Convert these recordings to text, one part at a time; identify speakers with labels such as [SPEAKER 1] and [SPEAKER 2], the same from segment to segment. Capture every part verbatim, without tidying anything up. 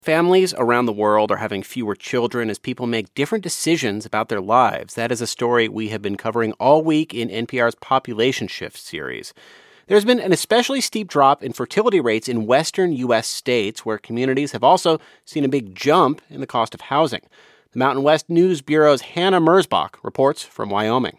[SPEAKER 1] Families around the world are having fewer children as people make different decisions about their lives. That is a story we have been covering all week in N P R's Population Shift series. There's been an especially steep drop in fertility rates in western U S states, where communities have also seen a big jump in the cost of housing. The Mountain West News Bureau's Hannah Merzbach reports from Wyoming.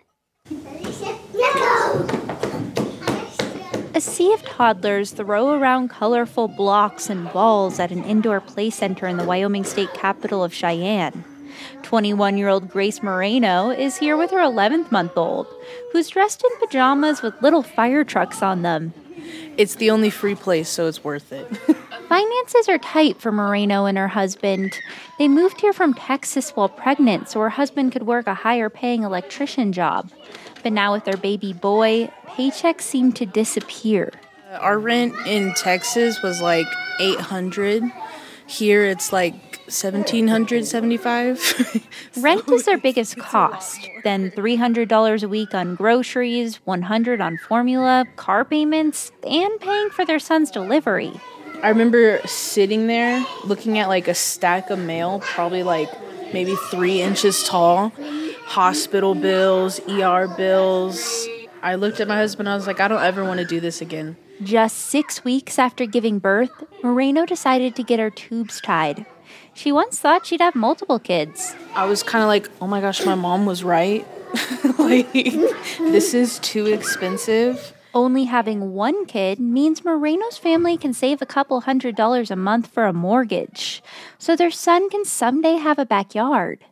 [SPEAKER 2] A sea of toddlers throw around colorful blocks and balls at an indoor play center in the Wyoming state capital of Cheyenne. twenty-one-year-old Grace Moreno is here with her eleventh-month-old, who's dressed in pajamas with little fire trucks on them.
[SPEAKER 3] It's the only free place, so it's worth it.
[SPEAKER 2] Finances are tight for Moreno and her husband. They moved here from Texas while pregnant so her husband could work a higher-paying electrician job. But now with their baby boy, paychecks seem to disappear.
[SPEAKER 3] Our rent in Texas was like eight hundred dollars. Here it's like one thousand seven hundred seventy-five dollars.
[SPEAKER 2] Rent is their biggest cost. Then three hundred dollars a week on groceries, one hundred dollars on formula, car payments, and paying for their son's delivery.
[SPEAKER 3] I remember sitting there looking at like a stack of mail, probably like maybe three inches tall. Hospital bills, E R bills. I looked at my husband, I was like, I don't ever want to do this again.
[SPEAKER 2] Just six weeks after giving birth, Moreno decided to get her tubes tied. She once thought she'd have multiple kids.
[SPEAKER 3] I was kind of like, oh my gosh, my mom was right. Like, this is too expensive.
[SPEAKER 2] Only having one kid means Moreno's family can save a couple hundred dollars a month for a mortgage, so their son can someday have a backyard.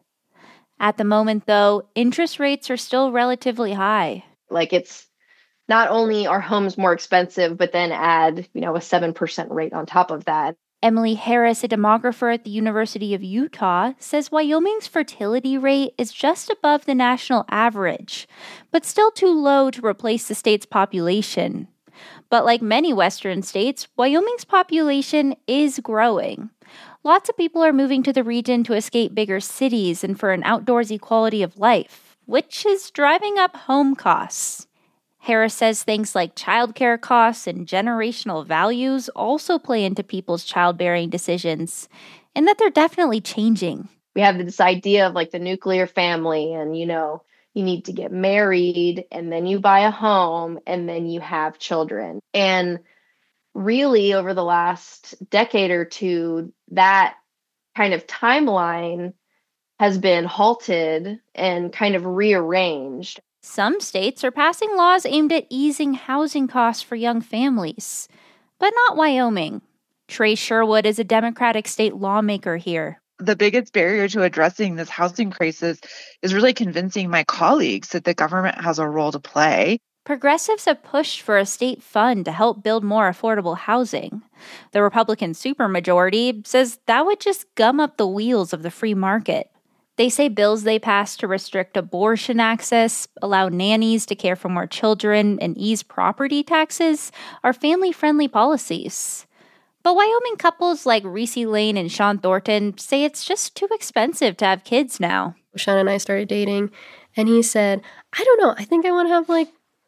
[SPEAKER 2] At the moment, though, interest rates are still relatively high.
[SPEAKER 4] Like, it's not only are homes more expensive, but then add, you know, a seven percent rate on top of that.
[SPEAKER 2] Emily Harris, a demographer at the University of Utah, says Wyoming's fertility rate is just above the national average, but still too low to replace the state's population. But like many Western states, Wyoming's population is growing. Lots of people are moving to the region to escape bigger cities and for an outdoorsy quality of life, which is driving up home costs. Harris says things like childcare costs and generational values also play into people's childbearing decisions, and that they're definitely changing.
[SPEAKER 4] We have this idea of like the nuclear family, and, you know, you need to get married, and then you buy a home, and then you have children. And really, over the last decade or two, that kind of timeline has been halted and kind of rearranged.
[SPEAKER 2] Some states are passing laws aimed at easing housing costs for young families, but not Wyoming. Trey Sherwood is a Democratic state lawmaker here.
[SPEAKER 5] The biggest barrier to addressing this housing crisis is really convincing my colleagues that the government has a role to play.
[SPEAKER 2] Progressives have pushed for a state fund to help build more affordable housing. The Republican supermajority says that would just gum up the wheels of the free market. They say bills they passed to restrict abortion access, allow nannies to care for more children, and ease property taxes are family-friendly policies. But Wyoming couples like Reese Lane and Sean Thornton say it's just too expensive to have kids now.
[SPEAKER 6] Sean and I started dating, and he said, I don't know, I think I want to have like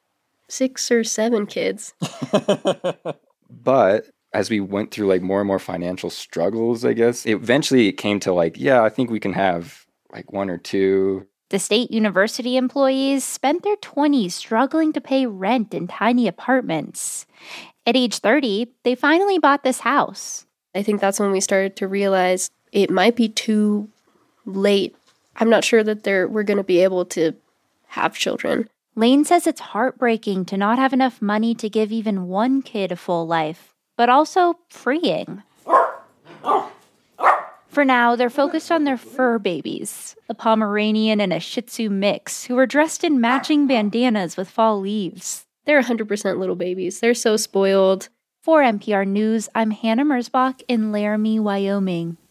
[SPEAKER 6] six or seven kids.
[SPEAKER 7] But as we went through like more and more financial struggles, I guess, it eventually it came to like, yeah, I think we can have like one or two.
[SPEAKER 2] The state university employees spent their twenties struggling to pay rent in tiny apartments. At age thirty, they finally bought this house.
[SPEAKER 6] I think that's when we started to realize it might be too late. I'm not sure that they're, we're going to be able to have children.
[SPEAKER 2] Lane says it's heartbreaking to not have enough money to give even one kid a full life, but also freeing. For now, they're focused on their fur babies, a Pomeranian and a Shih Tzu mix, who are dressed in matching bandanas with fall leaves.
[SPEAKER 6] They're one hundred percent little babies. They're so spoiled.
[SPEAKER 2] For N P R News, I'm Hannah Merzbach in Laramie, Wyoming.